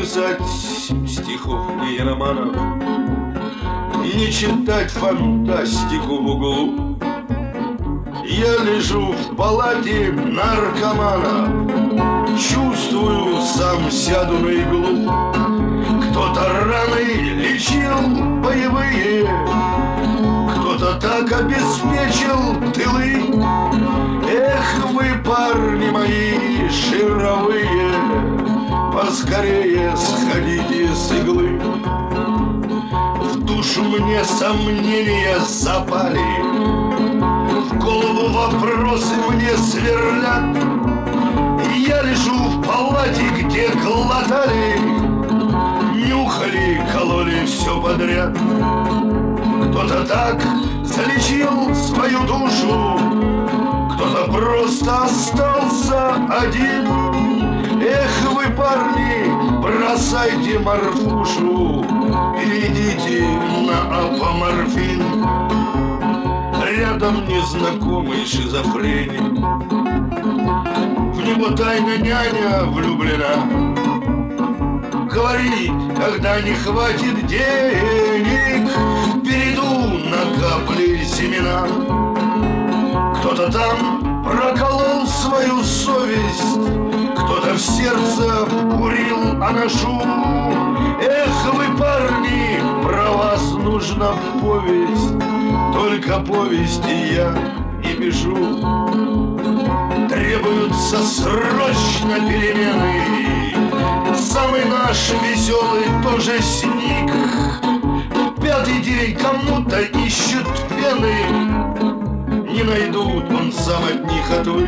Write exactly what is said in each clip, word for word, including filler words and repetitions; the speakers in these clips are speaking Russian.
писать стихов и романов, не читать фантастику в углу. Я лежу в палате наркомана, чувствую, сам сяду на иглу. Кто-то раны лечил боевые, кто-то так обеспечил тылы. Эх вы, парни мои шаровые, поскорее сходите с иглы. В душу мне сомнения запали, в голову вопросы мне сверлят. Я лежу в палате, где глотали, нюхали, кололи все подряд. Кто-то так залечил свою душу, кто-то просто остался один. Эх вы, парни, бросайте морфушу, перейдите на апоморфин. Рядом незнакомый шизофреник, в него тайно няня влюблена. Говорит, когда не хватит денег, перейду на капли семена. Кто-то там проколол свою совесть, кто-то в сердце курил анашу. Эх вы, парни, про вас нужна повесть, только повести я не пишу. Требуются срочно перемены, самый наш веселый тоже сник. Пятый день кому-то ищут вены, не найдут, он сам от них отвык.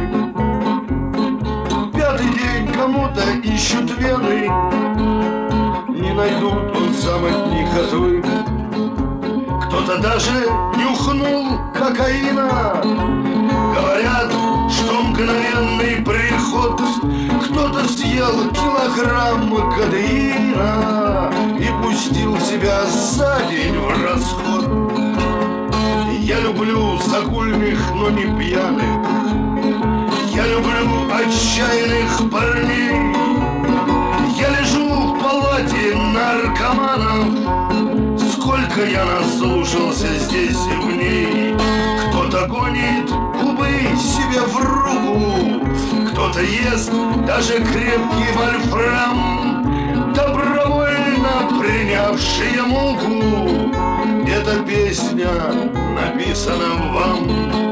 Пятый день кому-то ищут вены, не найдут, он сам от них отвык. Кто-то даже нюхнул кокаина, говорят, что мгновенный приход. Кто-то съел килограмм кадеина и пустил себя за день в расход. Я люблю загульных, но не пьяных, я люблю отчаянных парней. Я лежу в палате наркоманов, сколько я наслушался здесь в ней. Кто-то гонит губы себе в руку, кто-то ест даже крепкий вольфрам, добровольно принявшие муку. Эта песня написана вам.